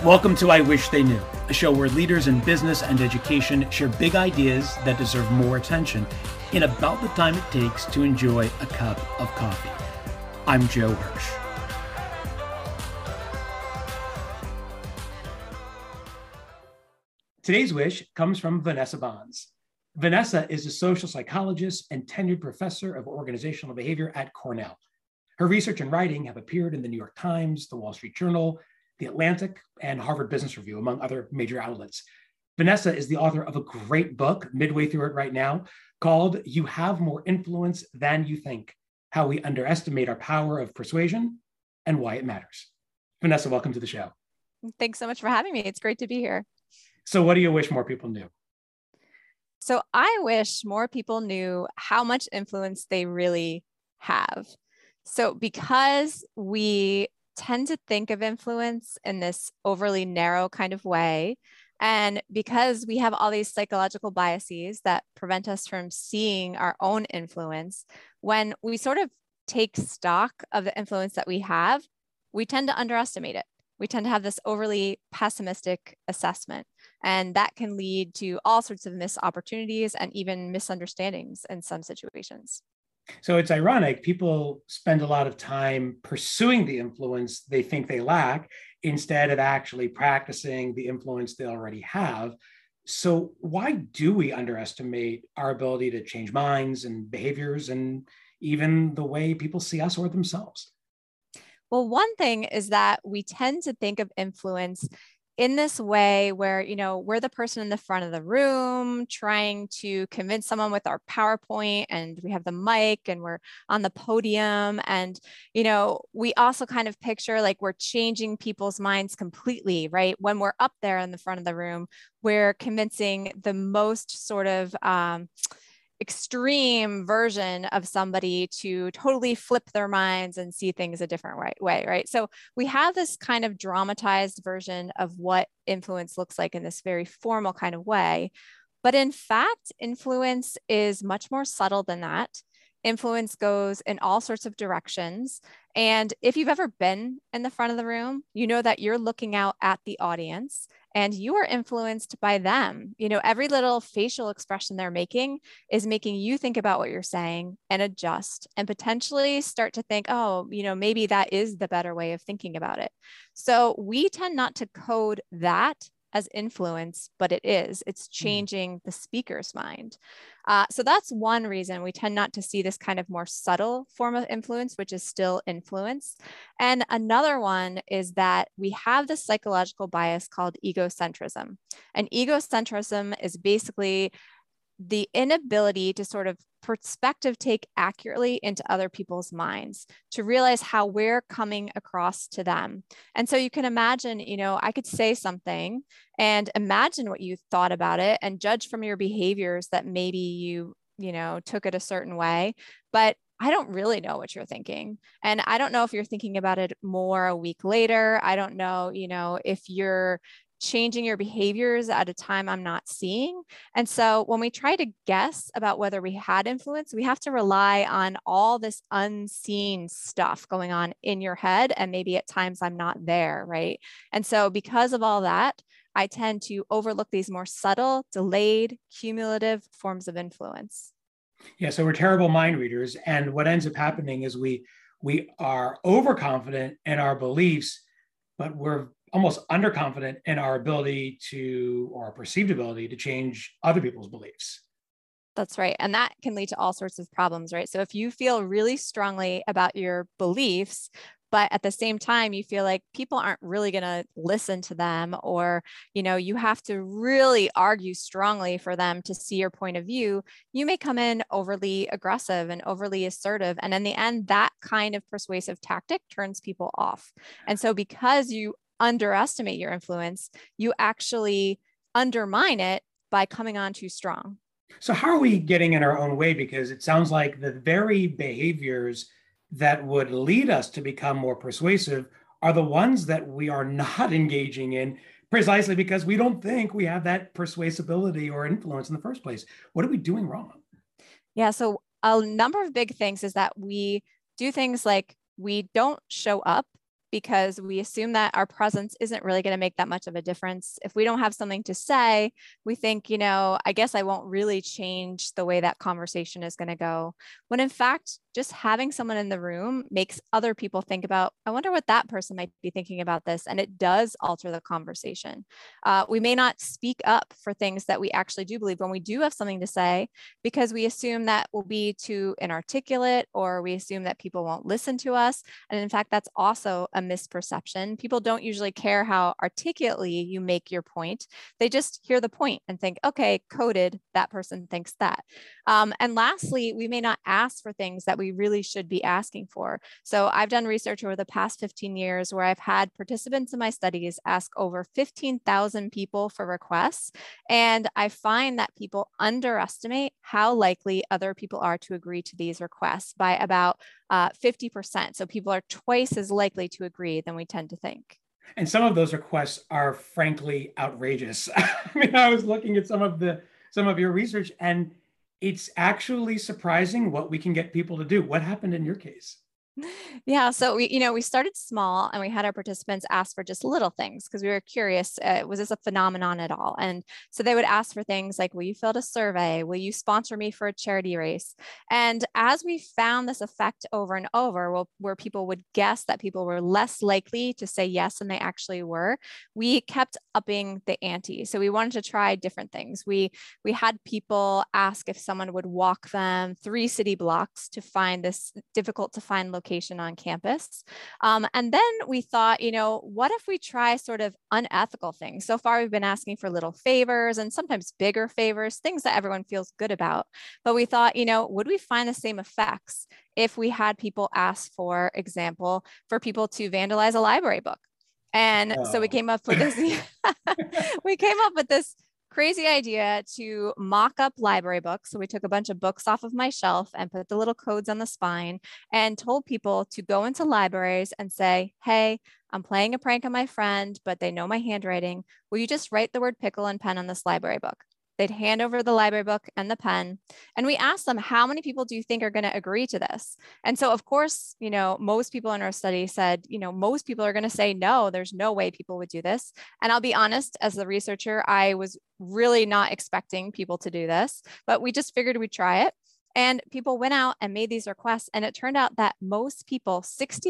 Welcome to I Wish They Knew, a show where leaders in business and education share big ideas that deserve more attention in about the time it takes to enjoy a cup of coffee. I'm Joe Hirsch. Today's wish comes from Vanessa Bohns. Vanessa is a social psychologist and tenured professor of organizational behavior at Cornell. Her research and writing have appeared in the New York Times, the Wall Street Journal, The Atlantic, and Harvard Business Review, among other major outlets. Vanessa is the author of a great book, midway through it right now, called You Have More Influence Than You Think: How We Underestimate Our Power of Persuasion and Why It Matters. Vanessa, welcome to the show. Thanks so much for having me. It's great to be here. So what do you wish more people knew? So I wish more people knew how much influence they really have. So because we tend to think of influence in this overly narrow kind of way, and because we have all these psychological biases that prevent us from seeing our own influence, when we sort of take stock of the influence that we have, we tend to underestimate it. We tend to have this overly pessimistic assessment, and that can lead to all sorts of missed opportunities and even misunderstandings in some situations. So it's ironic, people spend a lot of time pursuing the influence they think they lack instead of actually practicing the influence they already have. So why do we underestimate our ability to change minds and behaviors and even the way people see us or themselves? Well, one thing is that we tend to think of influence in this way where, we're the person in the front of the room trying to convince someone with our PowerPoint, and we have the mic and we're on the podium. And, we also kind of picture like we're changing people's minds completely, right? When we're up there in the front of the room, we're convincing the most sort of, extreme version of somebody to totally flip their minds and see things a different way, right? So we have this kind of dramatized version of what influence looks like in this very formal kind of way. But in fact, influence is much more subtle than that. Influence goes in all sorts of directions. And if you've ever been in the front of the room, you know that you're looking out at the audience and you are influenced by them. Every little facial expression they're making is making you think about what you're saying and adjust and potentially start to think, oh, maybe that is the better way of thinking about it. So we tend not to code that as influence, but it's changing the speaker's mind. So that's one reason we tend not to see this kind of more subtle form of influence, which is still influence. And another one is that we have this psychological bias called egocentrism. And egocentrism is basically the inability to sort of perspective take accurately into other people's minds, to realize how we're coming across to them. And so you can imagine, I could say something and imagine what you thought about it and judge from your behaviors that maybe you took it a certain way, but I don't really know what you're thinking. And I don't know if you're thinking about it more a week later. I don't know, if you're changing your behaviors at a time I'm not seeing. And so when we try to guess about whether we had influence, we have to rely on all this unseen stuff going on in your head. And maybe at times I'm not there, right? And so because of all that, I tend to overlook these more subtle, delayed, cumulative forms of influence. Yeah, so we're terrible mind readers. And what ends up happening is we are overconfident in our beliefs, but we're almost underconfident in our ability to, or our perceived ability to change other people's beliefs. That's right. And that can lead to all sorts of problems, right? So if you feel really strongly about your beliefs, but at the same time, you feel like people aren't really going to listen to them, or, you have to really argue strongly for them to see your point of view, you may come in overly aggressive and overly assertive. And in the end, that kind of persuasive tactic turns people off. And so because you underestimate your influence, you actually undermine it by coming on too strong. So how are we getting in our own way? Because it sounds like the very behaviors that would lead us to become more persuasive are the ones that we are not engaging in, precisely because we don't think we have that persuasibility or influence in the first place. What are we doing wrong? Yeah, so a number of big things is that we do things like we don't show up because we assume that our presence isn't really going to make that much of a difference. If we don't have something to say, we think, I guess I won't really change the way that conversation is going to go. When in fact, just having someone in the room makes other people think about, I wonder what that person might be thinking about this. And it does alter the conversation. We may not speak up for things that we actually do believe when we do have something to say, because we assume that we'll be too inarticulate, or we assume that people won't listen to us. And in fact, that's also a misperception. People don't usually care how articulately you make your point. They just hear the point and think, okay, coded, that person thinks that. And lastly, we may not ask for things that we really should be asking for. So I've done research over the past 15 years where I've had participants in my studies ask over 15,000 people for requests. And I find that people underestimate how likely other people are to agree to these requests by about 50%. So people are twice as likely to agree than we tend to think. And some of those requests are frankly outrageous. I mean, I was looking at some of your research, and it's actually surprising what we can get people to do. What happened in your case? Yeah, so we started small, and we had our participants ask for just little things because we were curious, was this a phenomenon at all? And so they would ask for things like, will you fill out a survey? Will you sponsor me for a charity race? And as we found this effect over and over, where people would guess that people were less likely to say yes than they actually were, we kept upping the ante. So we wanted to try different things. We had people ask if someone would walk them 3 city blocks to find this difficult to find location on campus. And then we thought, what if we try sort of unethical things? So far, we've been asking for little favors and sometimes bigger favors, things that everyone feels good about. But we thought, would we find the same effects if we had people ask, for example, for people to vandalize a library book? And so we came up with this, we came up with this crazy idea to mock up library books. So we took a bunch of books off of my shelf and put the little codes on the spine and told people to go into libraries and say, hey, I'm playing a prank on my friend, but they know my handwriting. Will you just write the word pickle and pen on this library book? They'd hand over the library book and the pen. And we asked them, how many people do you think are going to agree to this? And so, of course, most people in our study said, most people are going to say, no, there's no way people would do this. And I'll be honest, as the researcher, I was really not expecting people to do this, but we just figured we'd try it. And people went out and made these requests. And it turned out that most people,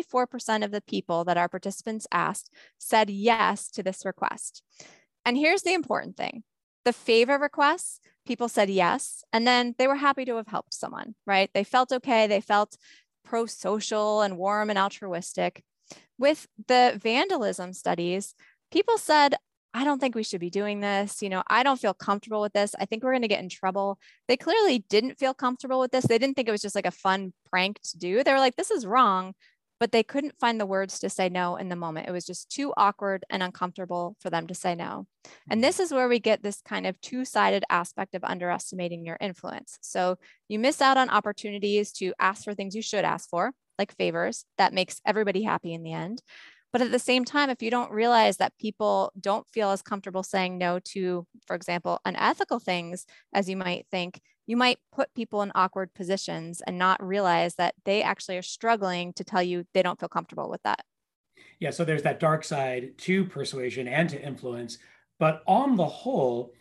64% of the people that our participants asked, said yes to this request. And here's the important thing. The favor requests, people said yes, and then they were happy to have helped someone, right? They felt okay. They felt pro-social and warm and altruistic. With the vandalism studies, people said, I don't think we should be doing this. I don't feel comfortable with this. I think we're going to get in trouble. They clearly didn't feel comfortable with this. They didn't think it was just like a fun prank to do. They were like, this is wrong. But they couldn't find the words to say no in the moment. It was just too awkward and uncomfortable for them to say no. And this is where we get this kind of two-sided aspect of underestimating your influence. So you miss out on opportunities to ask for things you should ask for, like favors. That makes everybody happy in the end. But at the same time, if you don't realize that people don't feel as comfortable saying no to, for example, unethical things as you might think, you might put people in awkward positions and not realize that they actually are struggling to tell you they don't feel comfortable with that. Yeah, so there's that dark side to persuasion and to influence. But on the whole,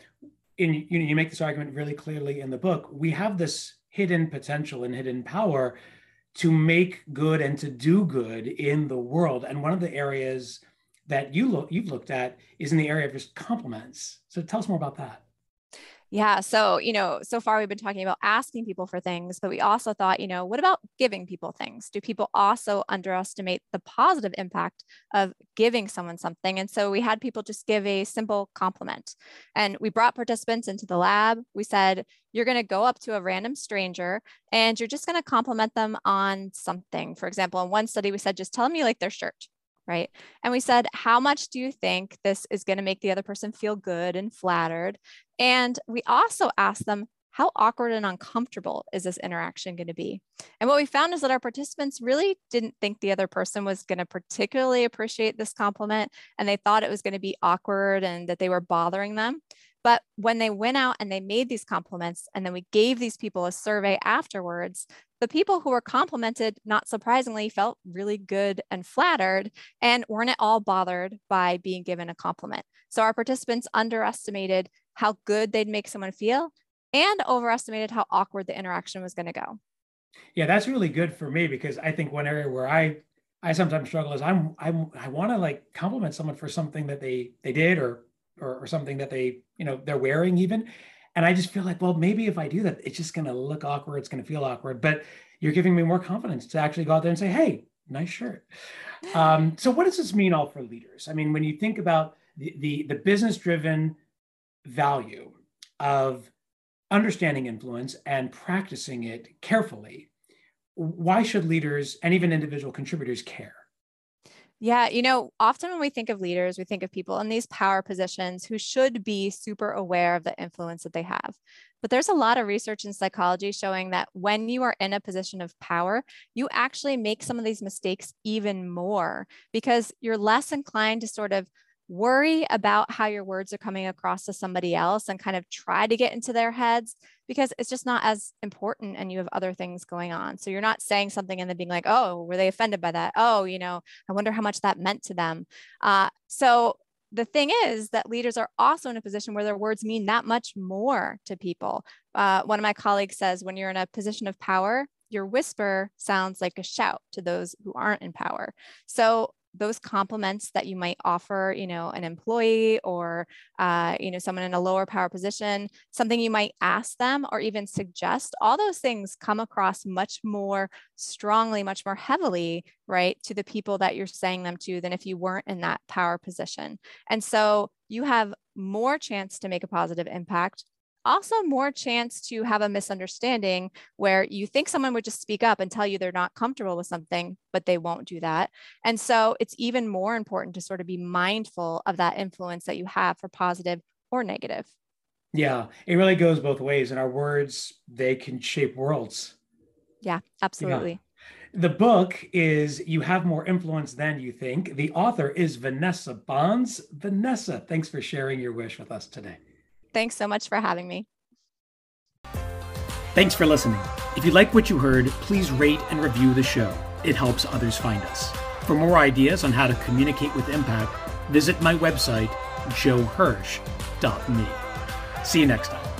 you make this argument really clearly in the book, we have this hidden potential and hidden power to make good and to do good in the world. And one of the areas that you've looked at is in the area of just compliments. So tell us more about that. Yeah. So, so far we've been talking about asking people for things, but we also thought, what about giving people things? Do people also underestimate the positive impact of giving someone something? And so we had people just give a simple compliment. And we brought participants into the lab. We said, you're going to go up to a random stranger and you're just going to compliment them on something. For example, in one study, we said, just tell them you like their shirt. Right. And we said, how much do you think this is going to make the other person feel good and flattered? And we also asked them, how awkward and uncomfortable is this interaction going to be? And what we found is that our participants really didn't think the other person was going to particularly appreciate this compliment. And they thought it was going to be awkward and that they were bothering them. But when they went out and they made these compliments, and then we gave these people a survey afterwards, the people who were complimented, not surprisingly, felt really good and flattered and weren't at all bothered by being given a compliment. So our participants underestimated how good they'd make someone feel and overestimated how awkward the interaction was going to go. Yeah, that's really good for me, because I think one area where I sometimes struggle is I want to like compliment someone for something that they did or something that they're wearing even. And I just feel like, well, maybe if I do that, it's just going to look awkward. It's going to feel awkward. But you're giving me more confidence to actually go out there and say, hey, nice shirt. So what does this mean all for leaders? I mean, when you think about the business-driven value of understanding influence and practicing it carefully, why should leaders and even individual contributors care? Yeah, often when we think of leaders, we think of people in these power positions who should be super aware of the influence that they have. But there's a lot of research in psychology showing that when you are in a position of power, you actually make some of these mistakes even more, because you're less inclined to sort of worry about how your words are coming across to somebody else and kind of try to get into their heads, because it's just not as important and you have other things going on. So you're not saying something and then being like, oh, were they offended by that? Oh, I wonder how much that meant to them. So the thing is that leaders are also in a position where their words mean that much more to people. One of my colleagues says, when you're in a position of power, your whisper sounds like a shout to those who aren't in power. So those compliments that you might offer, an employee or, someone in a lower power position, something you might ask them or even suggest, all those things come across much more strongly, much more heavily, right, to the people that you're saying them to than if you weren't in that power position. And so you have more chance to make a positive impact. Also more chance to have a misunderstanding where you think someone would just speak up and tell you they're not comfortable with something, but they won't do that. And so it's even more important to sort of be mindful of that influence that you have for positive or negative. Yeah, it really goes both ways. And our words, they can shape worlds. Yeah, absolutely. Yeah. The book is You Have More Influence Than You Think. The author is Vanessa Bohns. Vanessa, thanks for sharing your wish with us today. Thanks so much for having me. Thanks for listening. If you like what you heard, please rate and review the show. It helps others find us. For more ideas on how to communicate with impact, visit my website, joehirsch.me. See you next time.